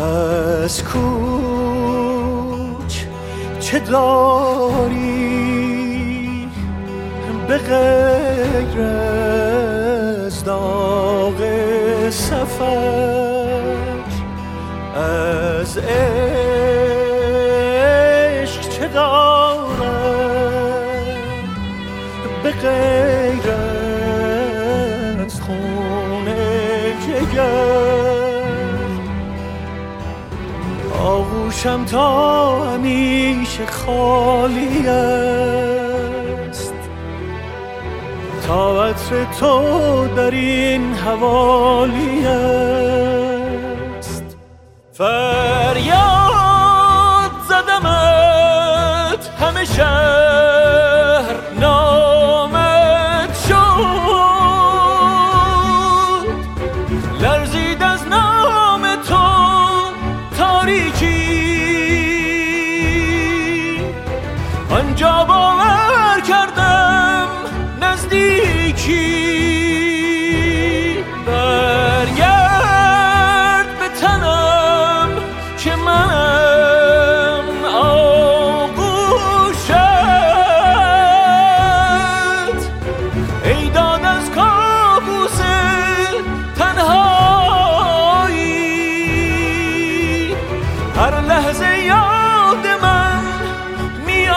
از کوچ چه داری به غیر از داغ سفر؟ از عشق چه دارم به غیر از خون جگر؟ آغوشم تا همیشه خالی است، تا عطر تو در این حوالی است. فریاد زدمت همه شهر نامت شد، لرزید از نام تو تاریکی، آنجا باور کردم نزدیکی. برگرد به تنم که منم آغوشت، ای داد از کابوس تنهایی، هر لحظه یاد من می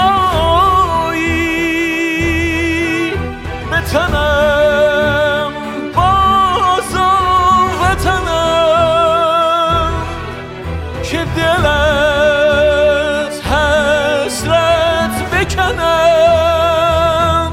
آیی. به تنم باز و وطنم که دل از حسرت بکنم.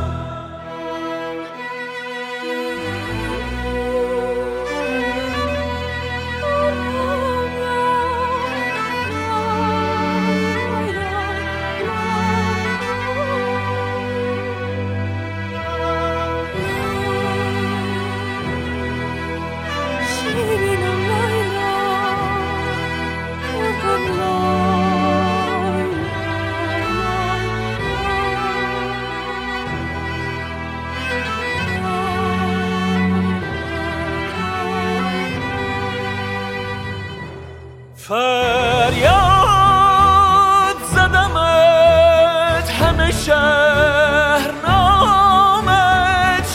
فریاد زدمت همه شهر نامت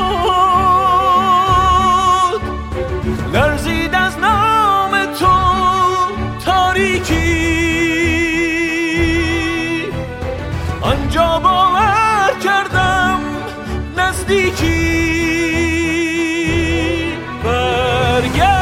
شد، لرزید از نام تو تاریکی، آنجا باور کردم نزدیکی. برگرد